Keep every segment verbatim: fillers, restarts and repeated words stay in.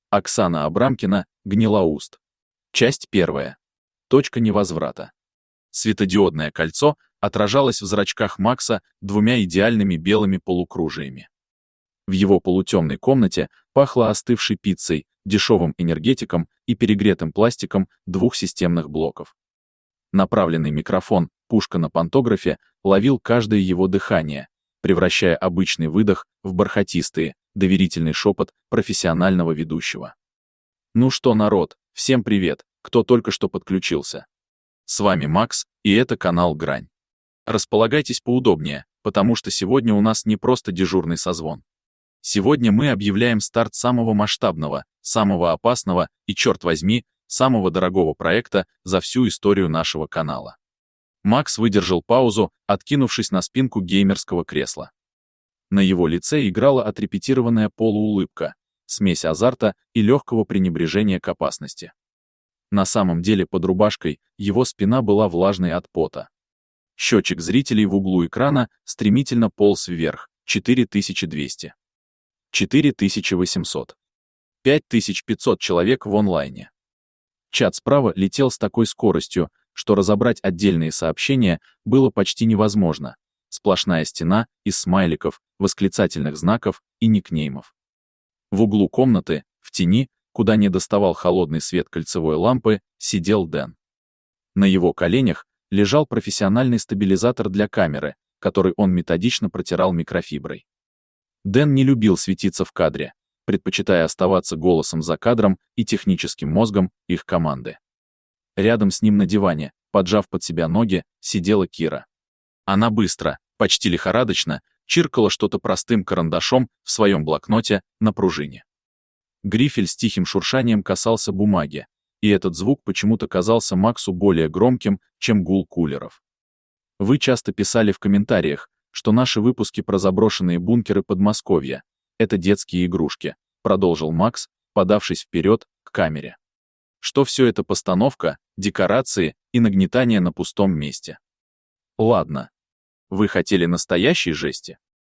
Оксана Абрамкина, Гнилоуст. Часть первая. Точка невозврата. Светодиодное кольцо отражалось в зрачках Макса двумя идеальными белыми полукружиями. В его полутемной комнате пахло остывшей пиццей, дешевым энергетиком и перегретым пластиком двух системных блоков. Направленный микрофон, пушка на пантографе, ловил каждое его дыхание, превращая обычный выдох в бархатистый, доверительный шепот профессионального ведущего. Ну что, народ, всем привет, кто только что подключился. С вами Макс, и это канал Грань. Располагайтесь поудобнее, потому что сегодня у нас не просто дежурный созвон. Сегодня мы объявляем старт самого масштабного, самого опасного и, черт возьми, самого дорогого проекта за всю историю нашего канала. Макс выдержал паузу, откинувшись на спинку геймерского кресла. На его лице играла отрепетированная полуулыбка, смесь азарта и легкого пренебрежения к опасности. На самом деле под рубашкой его спина была влажной от пота. Счетчик зрителей в углу экрана стремительно полз вверх, четыре тысячи двести. четыре тысячи восемьсот. пять тысяч пятьсот человек в онлайне. Чат справа летел с такой скоростью, что разобрать отдельные сообщения было почти невозможно. Сплошная стена из смайликов, восклицательных знаков и никнеймов. В углу комнаты, в тени, куда не доставал холодный свет кольцевой лампы, сидел Дэн. На его коленях лежал профессиональный стабилизатор для камеры, который он методично протирал микрофиброй. Дэн не любил светиться в кадре, предпочитая оставаться голосом за кадром и техническим мозгом их команды. Рядом с ним на диване, поджав под себя ноги, сидела Кира. Она быстро, почти лихорадочно, чиркала что-то простым карандашом в своем блокноте на пружине. Грифель с тихим шуршанием касался бумаги, и этот звук почему-то казался Максу более громким, чем гул кулеров. Вы часто писали в комментариях, что наши выпуски про заброшенные бункеры Подмосковья — это детские игрушки, продолжил Макс, подавшись вперед к камере. Что все это постановка, декорации и нагнетание на пустом месте. Ладно. Вы хотели настоящей жести?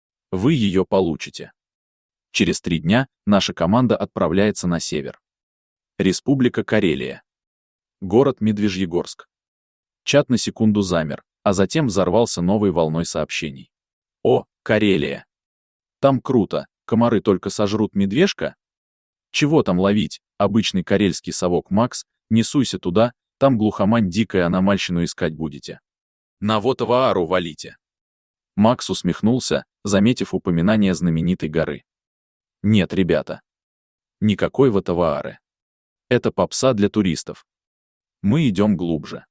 Вы ее получите. Через три дня наша команда отправляется на север. Республика Карелия. Город Медвежьегорск. Чат на секунду замер, а затем взорвался новой волной сообщений. О, Карелия! Там круто, комары только сожрут медвежка? Чего там ловить, обычный карельский совок Макс, не суйся туда, там глухомань дикая аномальщину искать будете. На Вотаваару валите. Макс усмехнулся, заметив упоминание знаменитой горы. Нет, ребята. Никакой Вотаваары. Это попса для туристов. Мы идем глубже.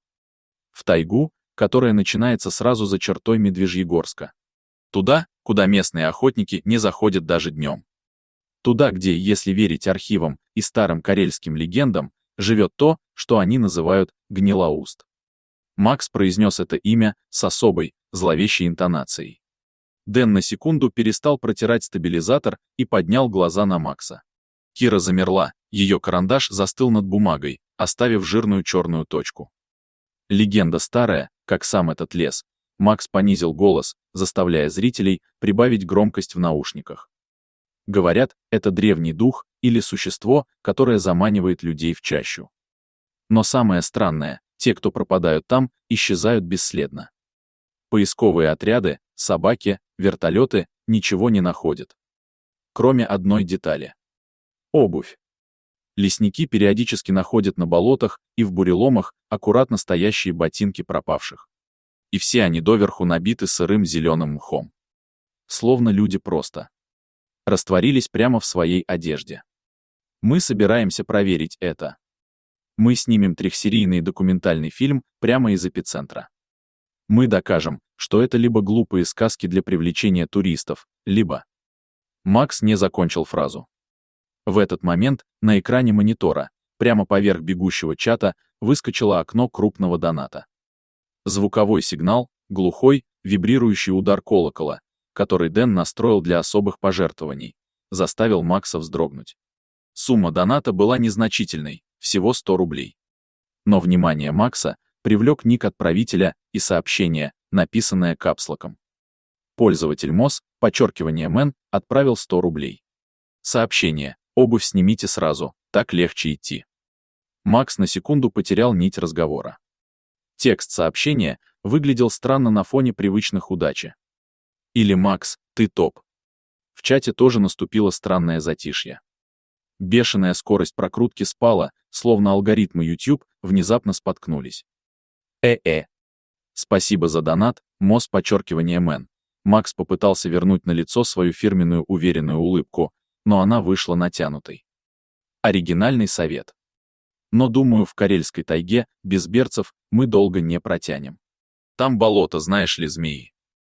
В тайгу, которая начинается сразу за чертой Медвежьегорска. Туда, куда местные охотники не заходят даже днем. Туда, где, если верить архивам и старым карельским легендам, живет то, что они называют Гнилоуст. Макс произнес это имя с особой, зловещей интонацией. Дэн на секунду перестал протирать стабилизатор и поднял глаза на Макса. Кира замерла, ее карандаш застыл над бумагой, оставив жирную черную точку. Легенда старая, как сам этот лес. Макс понизил голос, заставляя зрителей прибавить громкость в наушниках. Говорят, это древний дух или существо, которое заманивает людей в чащу. Но самое странное, те, кто пропадают там, исчезают бесследно. Поисковые отряды, собаки, вертолеты ничего не находят. Кроме одной детали. Обувь. Лесники периодически находят на болотах и в буреломах аккуратно стоящие ботинки пропавших. И все они доверху набиты сырым зеленым мхом. Словно люди просто растворились прямо в своей одежде. Мы собираемся проверить это. Мы снимем трехсерийный документальный фильм прямо из эпицентра. Мы докажем, что это либо глупые сказки для привлечения туристов, либо... Макс не закончил фразу. В этот момент на экране монитора, прямо поверх бегущего чата, выскочило окно крупного доната. Звуковой сигнал, глухой, вибрирующий удар колокола, который Дэн настроил для особых пожертвований, заставил Макса вздрогнуть. Сумма доната была незначительной, всего сто рублей. Но внимание Макса привлек ник отправителя и сообщение, написанное капслоком. Пользователь МОС, подчеркивание МЭН, отправил сто рублей. Сообщение. Обувь снимите сразу, так легче идти. Макс на секунду потерял нить разговора. Текст сообщения выглядел странно на фоне привычных удачи. Или «Макс, ты топ». В чате тоже наступило странное затишье. Бешеная скорость прокрутки спала, словно алгоритмы YouTube внезапно споткнулись. Э-э. Спасибо за донат, Мос подчеркивание Мэн. Макс попытался вернуть на лицо свою фирменную уверенную улыбку, но она вышла натянутой. Оригинальный совет. Но, думаю, в Карельской тайге без берцев мы долго не протянем. Там болото, знаешь ли, змеи.